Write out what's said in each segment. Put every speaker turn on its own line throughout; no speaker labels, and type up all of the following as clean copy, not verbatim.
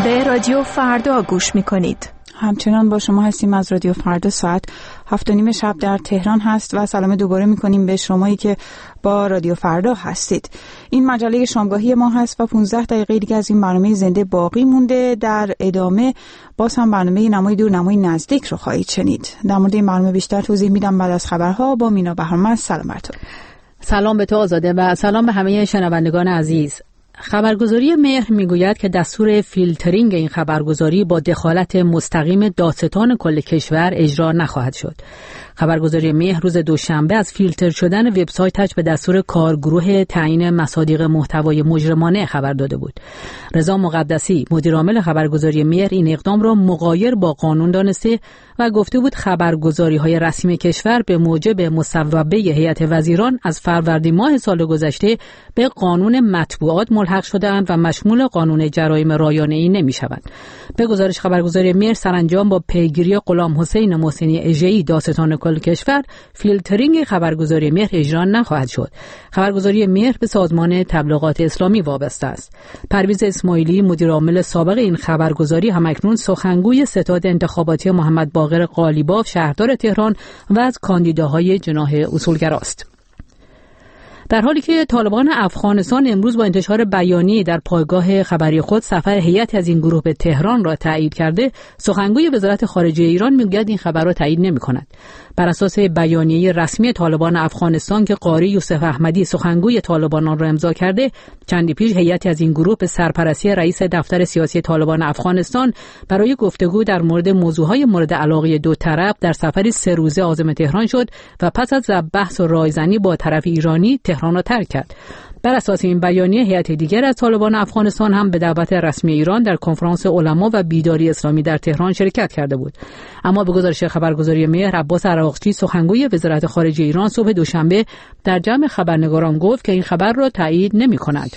به رادیو فردا گوش میکنید.
همچنان با شما هستیم از رادیو فردا. ساعت 7:30 شب در تهران هست و سلام دوباره میکنیم به شمایی که با رادیو فردا هستید. این مجله شامگاهی ما هست و 15 دقیقه دیگه از این برنامه زنده باقی مونده. در ادامه باز هم برنامه نمای دور نمای نزدیک رو خواهید شنید. در مورد این برنامه بیشتر توضیح میدم بعد از خبرها با مینا بهرمند. سلام بر تو.
سلام به تو آزاده و سلام به همه شنوندگان عزیز. خبرگزاری مهر میگوید که دستور فیلترینگ این خبرگزاری با دخالت مستقیم دادستان کل کشور اجرا نخواهد شد. خبرگزاری مهر روز دوشنبه از فیلتر شدن وبسایتش به دستور کارگروه تعیین مصادیق محتوای مجرمانه خبر داده بود. رضا مقدسی مدیرعامل خبرگزاری مهر این اقدام را مغایر با قانون دانسته و گفته بود خبرگزاری‌های رسمی کشور به موجب مصوبه هیئت وزیران از فروردین ماه سال گذشته به قانون مطبوعات ملحق شده‌اند و مشمول قانون جرایم رایانه‌ای نمی‌شوند. به گزارش خبرگزاری مهر سرانجام با پیگیری غلام حسین محسنی اژه‌ای دادستان کل کشور فیلترینگ خبرگزاری مهر اجرا نخواهد شد. خبرگزاری مهر به سازمان تبلیغات اسلامی وابسته است. پرویز اسماعیلی مدیرعامل سابق این خبرگزاری همکنون سخنگوی ستاد انتخاباتی محمد باقر قالیباف شهردار تهران و از کاندیداهای جناح اصولگراست. در حالی که طالبان افغانستان امروز با انتشار بیانیه در پایگاه خبری خود سفر هیئتی از این گروه به تهران را تایید کرده، سخنگوی وزارت خارجه ایران میگوید این خبر را تایید نمی‌کند. بر اساس بیانیه رسمی طالبان افغانستان که قاری یوسف احمدی سخنگوی طالبان آن را امضا کرده، چندی پیش هیئتی از این گروه به سرپرستی رئیس دفتر سیاسی طالبان افغانستان برای گفتگو در مورد موضوعهای مورد علاقه دو طرف در سفری 3 روزه عازم تهران شد و پس از بحث و رایزنی با طرف ایرانی تهران را ترک کرد. بر اساس این بیانیه هیئت دیگر از طالبان افغانستان هم به دعوت رسمی ایران در کنفرانس علما و بیداری اسلامی در تهران شرکت کرده بود. اما به گزارش خبرگزاری مهر، عباس عراقچی سخنگوی وزارت خارجه ایران صبح دوشنبه در جمع خبرنگاران گفت که این خبر را تایید نمی‌کند.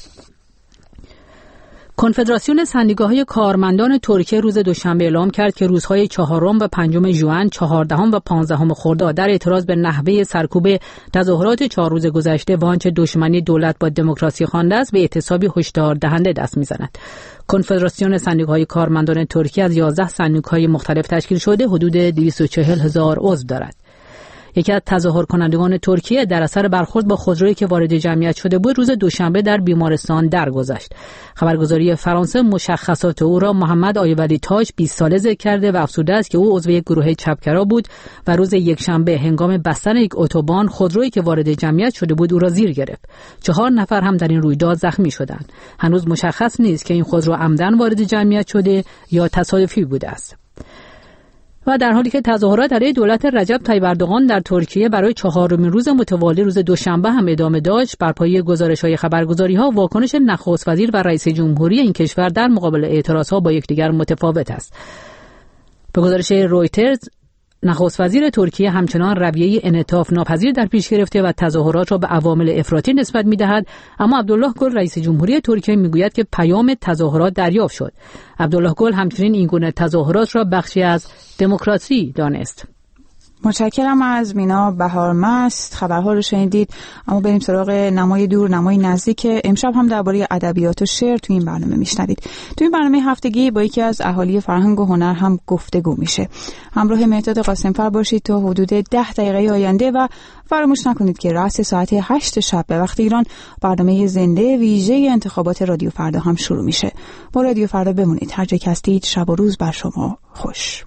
کنفدراسیون سندیکاهای کارمندان ترکیه روز دوشنبه اعلام کرد که روزهای 4 و 5 ژوئن، 14 و 15 خرداد در اعتراض به نحوه سرکوب تظاهرات 4 روز گذشته و آنچه دشمنی دولت با دموکراسی خوانده است به اعتصابی هشدار دهنده دست می‌زند. کنفدراسیون سندیکاهای کارمندان ترکیه از 11 سندیکای مختلف تشکیل شده حدود 240,000 عضو دارد. یکی از تظاهر کنندگان ترکیه در اثر برخورد با خودرویی که وارد جمعیت شده بود روز دوشنبه در بیمارستان درگذشت. خبرگزاری فرانسه مشخصات او را محمد آیولی تاج 20 ساله ذکر کرده و افزوده است که او عضو یک گروه چپگرا بود و روز یکشنبه هنگام بستن یک اتوبان خودرویی که وارد جمعیت شده بود او را زیر گرفت. 4 نفر هم در این رویداد زخمی شدند. هنوز مشخص نیست که این خودرو عمدن وارد جمعیت شده یا تصادفی بوده است. و در حالی که تظاهرات علیه دولت رجب طیب اردوغان در ترکیه برای 4مین روز متوالی روز دوشنبه هم ادامه داشت، بر پایه گزارش‌های خبرگزاری‌ها واکنش نخست وزیر و رئیس جمهوری این کشور در مقابل اعتراض‌ها با یکدیگر متفاوت است. به گزارش رویترز، نخست وزیر ترکیه همچنان رویه انعطاف ناپذیر در پیش گرفته و تظاهرات را به عوامل افراطی نسبت می‌دهد، اما عبدالله گل رئیس جمهوری ترکیه میگوید که پیام تظاهرات دریافت شد. عبدالله گل همچنین این گونه تظاهرات را بخشی از دموکراسی دانست.
متشکرم از مینا بهرمند. خبرها رو شنیدید، اما بریم سراغ نمای دور نمای نزدیک که امشب هم درباره ادبیات و شعر تو این برنامه میشنوید. تو این برنامه هفتگی با یکی از اهالی فرهنگ و هنر هم گفتگو میشه. همراه مهرداد قاسمفر باشید تا حدود 10 دقیقه آینده و فراموش نکنید که رأس ساعت 8 شب به وقت ایران برنامه زنده ویژه انتخابات رادیو فردا هم شروع میشه. با رادیو فردا بمونید. هر جا که هستید شب و روز بر شما خوش.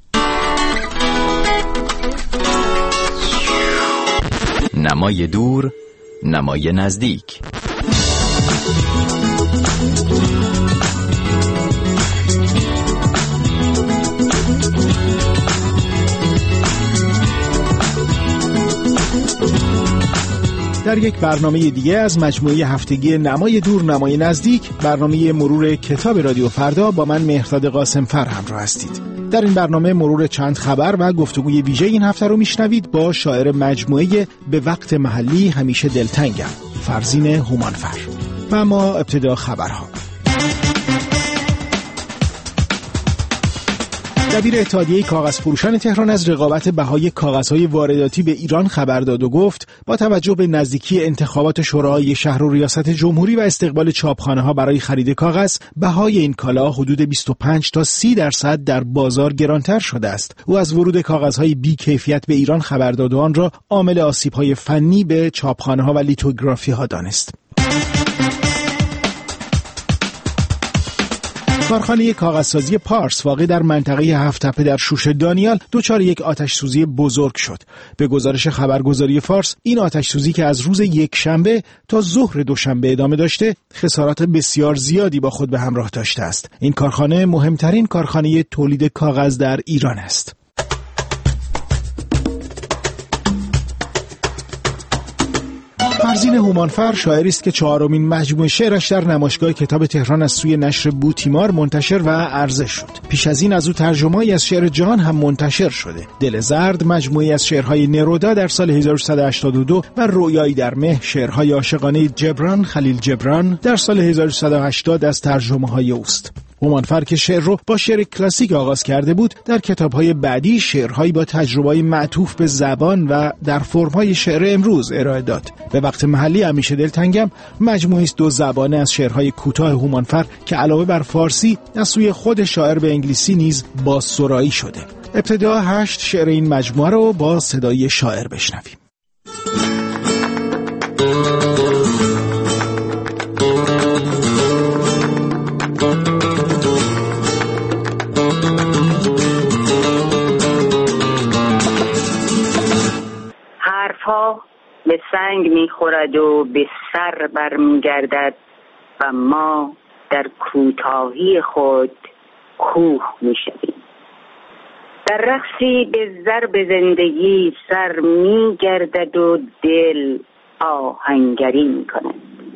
نمای دور نمای نزدیک.
در یک برنامه دیگه از مجموعه هفتگی نمای دور نمای نزدیک، برنامه مرور کتاب رادیو فردا با من مهرداد قاسمفر همراه هستید. در این برنامه مرور چند خبر و گفتگوی ویژه این هفته رو میشنوید با شاعر مجموعه به وقت محلی همیشه دلتنگم، فرزین هومانفر. و اما ابتدا خبرها. دبیر اتحادیه کاغذ فروشان تهران از رقابت بهای کاغذهای وارداتی به ایران خبر داد و گفت با توجه به نزدیکی انتخابات شورای شهر و ریاست جمهوری و استقبال چاپخانه‌ها برای خرید کاغذ، بهای این کالا حدود 25 تا 30% در بازار گرانتر شده است. او از ورود کاغذهای بی کیفیت به ایران خبر داد و آن را عامل آسیب‌های فنی به چاپخانه‌ها و لیتوگرافی‌ها دانست. کارخانه کاغذسازی پارس واقع در منطقه هفت‌تپه در شوش دانیال دچار یک آتش‌سوزی بزرگ شد. به گزارش خبرگزاری فارس، این آتش‌سوزی که از روز یکشنبه تا ظهر دوشنبه ادامه داشته، خسارات بسیار زیادی با خود به همراه داشته است. این کارخانه مهمترین کارخانه تولید کاغذ در ایران است. فرزین هومانفر شاعری است که 4مین مجموعه شعرش در نمایشگاه کتاب تهران از سوی نشر بوتیمار منتشر و عرضه شد. پیش از این از او ترجمه‌ای از شعر جهان هم منتشر شده. دل زرد مجموعه‌ای از شعرهای نرودا در سال 1382 و رویایی در مه شعرهای عاشقانه جبران خلیل جبران در سال 1380 از ترجمه‌های اوست. هومانفر که شعر رو با شعر کلاسیک آغاز کرده بود، در کتاب‌های بعدی شعرهایی با تجربه‌ای معطوف به زبان و در فرم‌های شعر امروز ارائه داد. به وقت محلی همیشه دلتنگم مجموعه‌ای است 2 زبانه از شعرهای کوتاه هومانفر که علاوه بر فارسی از سوی خود شاعر به انگلیسی نیز بازسرایی شده. ابتدا 8 شعر این مجموعه رو با صدای شاعر بشنویم.
به سنگ میخورد و به سر برمیگردد و ما در کوتاهی خود کوه میشویم. در رقصی به ضرب زندگی سر میگردد و دل آهنگری میکند.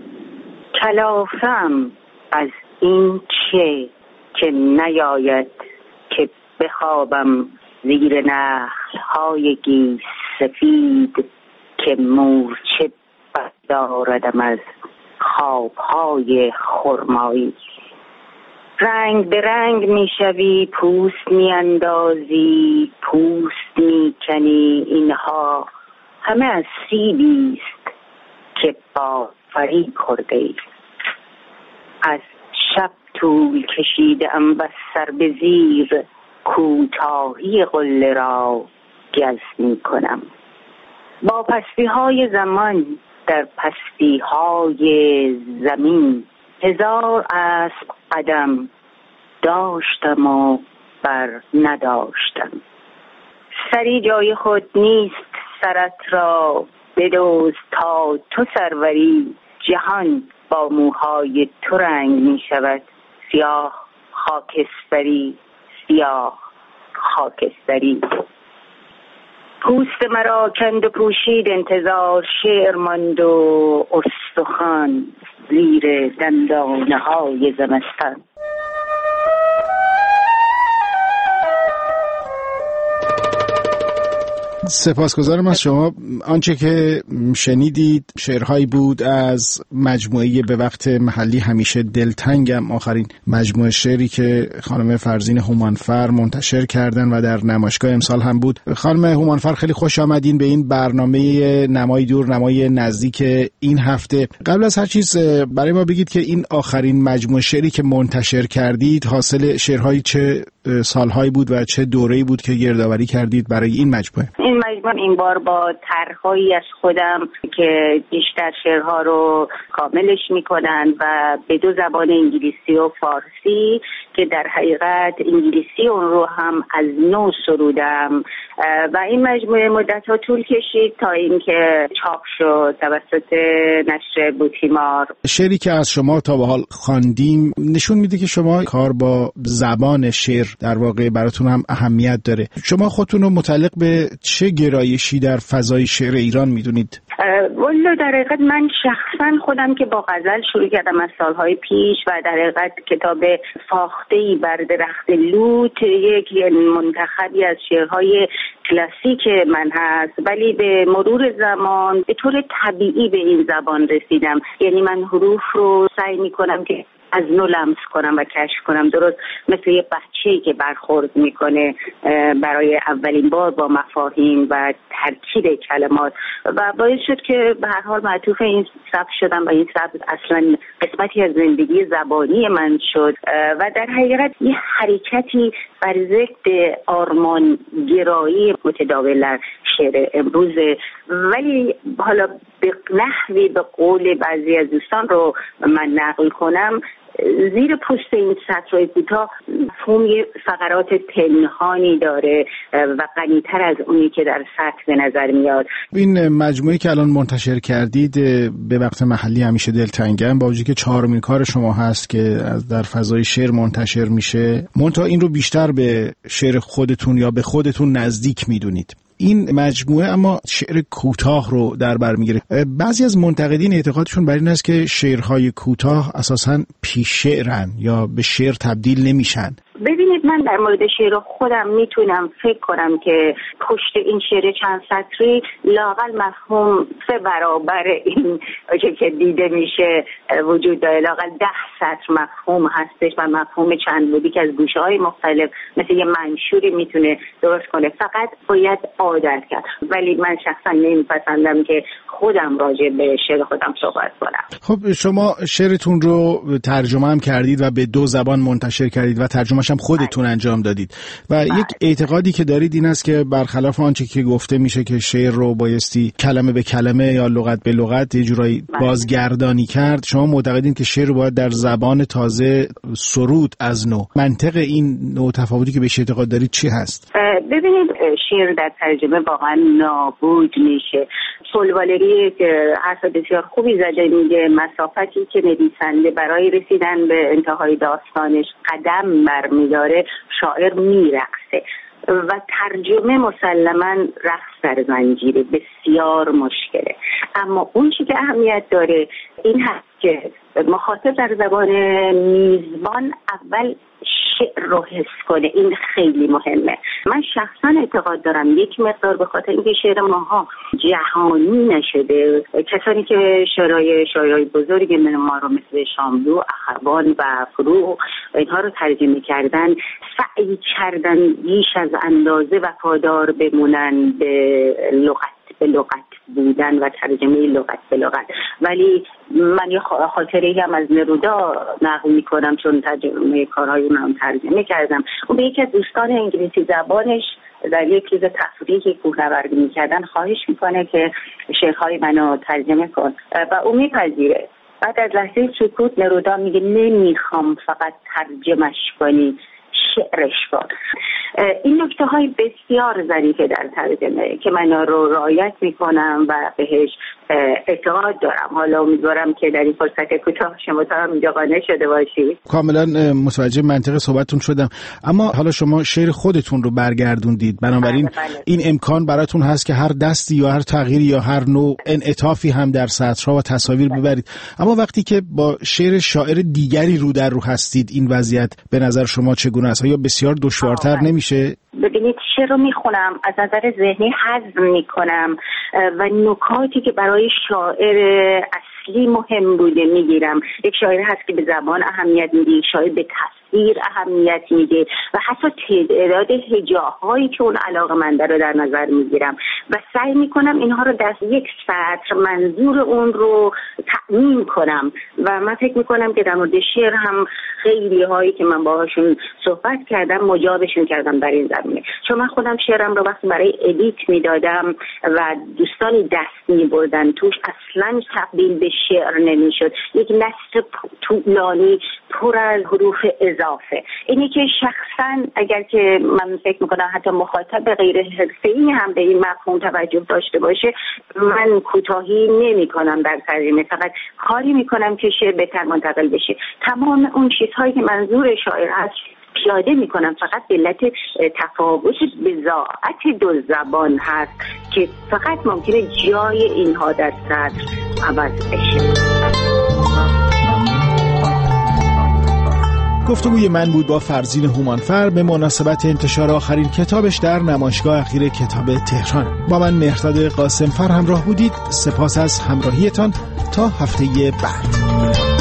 کلافم از این چه که نیاید که بخوابم زیر نخل‌های گیس سفید که مورچه برداردم از خوابهای خرمایی. رنگ به رنگ میشوی، پوست میاندازی، پوست میکنی، اینها همه از سیبی است که با فریب خورده ای. از شب طول کشیدم و سر به زیر کوتاهی قله را گز میکنم. با پستی‌های زمان در پستی‌های زمین 1000 اسب قدم داشتم و بر نداشتم. سری جای خود نیست، سرت را بدوز تا تو سروری. جهان با موهای تو رنگ می شود، سیاه خاکستری، سیاه خاکستری. پوست مرا کند و پوشید انتظار، شعر ماند و استخوان زیر دندانه های زمستان.
سپاسگزارم از شما. آنچه که شنیدید شعرهایی بود از مجموعه به وقت محلی همیشه دلتنگم، آخرین مجموعه شعری که خانم فرزین هومانفر منتشر کردن و در نمایشگاه امسال هم بود. خانم هومانفر خیلی خوش آمدین به این برنامه نمای دور نمای نزدیک این هفته. قبل از هر چیز برای ما بگید که این آخرین مجموعه شعری که منتشر کردید حاصل شعرهای چه سالهایی بود و چه دوره‌ای بود که گردآوری کردید برای این مجموعه؟
این مجموعه این بار با طرح‌هایی از خودم که بیشتر شعرها رو کاملش میکنن و به 2 زبان انگلیسی و فارسی که در حقیقت انگلیسی اون رو هم از نو سرودم و این مجموعه مدت‌ها طول کشید تا اینکه چاپ شد توسط نشر بوتیمار.
شعری که از شما تا به حال خواندیم نشون میده که شما کار با زبان شعر در واقع براتون هم اهمیت داره. شما خودتون رو متعلق به چه گرایشی در فضای شعر ایران میدونید؟
والا در حقیقت من شخصا خودم که با غزل شروع کردم از سالهای پیش و در حقیقت کتاب فاخته‌ای بر درخت لوت یک منتخبی از شعرهای کلاسیک من هست، ولی به مرور زمان به طور طبیعی به این زبان رسیدم. یعنی من حروف رو سعی میکنم که از نو لمس کنم و کشف کنم، درست مثل یه بچه‌ای که برخورد میکنه برای اولین بار با مفاهیم و ترکیب کلمات و باعث شد که به هر حال معطوف این سبک شدم و این سبک اصلا قسمتی از زندگی زبانی من شد و در حقیقت یه حرکتی بر ضد آرمان گرایی متداول در شعر امروز، ولی حالا به نحوی به قول بعضی از دوستان رو من نقل کنم، زیر پوست این سطرهای کوتاه مفهوم فقرات پنهانی داره و غنی‌تر از اونی که در سطر به نظر میاد.
این مجموعه که الان منتشر کردید به وقت محلی همیشه دلتنگم، با وجودی که 4مین کار شما هست که در فضای شعر منتشر میشه، منتها این رو بیشتر به شعر خودتون یا به خودتون نزدیک میدونید. این مجموعه اما شعر کوتاه رو در بر میگیره. بعضی از منتقدین اعتقادشون بر این است که شعرهای کوتاه اساساً پیش شعرن یا به شعر تبدیل نمیشن.
ببینید، من در مورد شعر خودم میتونم فکر کنم که پشت این شعر چند سطری لااقل مفهوم 3 برابر این که دیده میشه وجود داره. لااقل 10 سطر مفهوم هستش و مفهوم چند بودی که از گوشه‌های مختلف مثل یه منشوری میتونه درست کنه. فقط باید عادت کرد. ولی من شخصا نمیپسندم که خودم راجع به شعر خودم صحبت کنم.
خب شما شعرتون رو ترجمه هم کردید و به 2 زبان منتشر کردید و ترجمه‌ش هم خودتون انجام دادید و یک اعتقادی که دارید این است که برخلاف آنچه که گفته میشه که شعر رو بایستی کلمه به کلمه یا لغت به لغت یه جورایی بازگردانی کرد، شما معتقدین که شعر رو باید در زبان تازه سرود از نو. منطق این نوع تفاوتی که بهش اعتقاد دارید چی هست؟
ببینید، شعر در ترجمه واقعا نابود میشه. سولوالری که حرف بسیار خوبی زده، میگه مسافتی که نویسنده برای رسیدن به انتهای داستانش قدم برمیداره، شاعر میرقصه و ترجمه مسلماً رقص در زنجیره بسیار مشکله. اما اون چی که اهمیت داره این هست که مخاطب در زبان میزبان اول شعر رو حس کنه. این خیلی مهمه. من شخصا اعتقاد دارم یک مقدار به خاطر اینکه شعر ماها جهانی نشده، کسانی که شاعرای بزرگ من ما رو مثل شاملو، اخوان و فروغ اینها رو ترجمه کردن، سعی کردن بیش از اندازه وفادار بمونن به لغت بودن و ترجمه لغت به لغت. ولی من یه خاطره هم از نرودا نقل میکنم چون ترجمه کارهای اونم ترجمه کردم. اون به یکی از دوستان انگلیسی زبانش در یک روز تفریحی کوهنوردی میکردن خواهش میکنه که شعرهای منو ترجمه کن و اون میپذیره. بعد از لحظه سکوت نرودا میگه نمیخوام فقط ترجمهش کنی، شعرش کن. این نکته های بسیار ظریفه در ترجمه که من رو رعایت میکنم و بهش اعتقاد دارم. حالا امیدوارم که در این فرصت کوتاه شما تا هم اینجا قانع شده باشید.
کاملا متوجه منطق صحبتتون شدم. اما حالا شما شعر خودتون رو برگردوندید، بنابراین این امکان براتون هست که هر دستی یا هر تغییری یا هر نوع انعطافی هم در سطرها و تصاویر ببرید. اما وقتی که با شعر شاعر دیگری رو در رو هستید، این وضعیت به نظر شما چگونه است؟ یا بسیار دشوارتر نمیشه؟
ببینید، شعر رو میخونم، از نظر ذهنی هضم میکنم و نکاتی که برای شاعر اصلی مهم بوده میگیرم. یک شاعر هست که به زبان اهمیت میده، یک شاعر به تصویر اهمیت میده و حتی تعداد هجاهایی که اون علاقه‌منده رو در نظر میگیرم و سعی میکنم اینها رو در یک سطر منظور اون رو تأمین کنم. و من فکر میکنم که در مورد شعر هم خیلی هایی که من باهاشون صحبت کردم مجابشون کردم در این زمینه. چون من خودم شعرم رو وقتی برای ادیت میدادم و دوستانی دست میبردن توش، اصلا تبدیل به شعر نمیشد. یک نثر طولانی پر از حروف اضافه. اینی که شخصا اگر که من فکر میکنم حتی مخاطب غیر حرفه‌ای هم به این مفهوم توجه داشته باشه، من کوتاهی نمیکنم در ترجمه، فقط کاری میکنم که شعر بهتر منتقل بشه. تمام اون چیزهایی که منظور شاعر هست پیاده میکنم، فقط به علت تفاوت بضاعت 2 زبان هست که فقط ممکنه جای اینها در سطر عوض بشه.
گفتگوی من بود با فرزین هومانفر به مناسبت انتشار آخرین کتابش در نمایشگاه اخیر کتاب تهران. با من مهرداد قاسمفر همراه بودید. سپاس از همراهیتان. تا هفته بعد.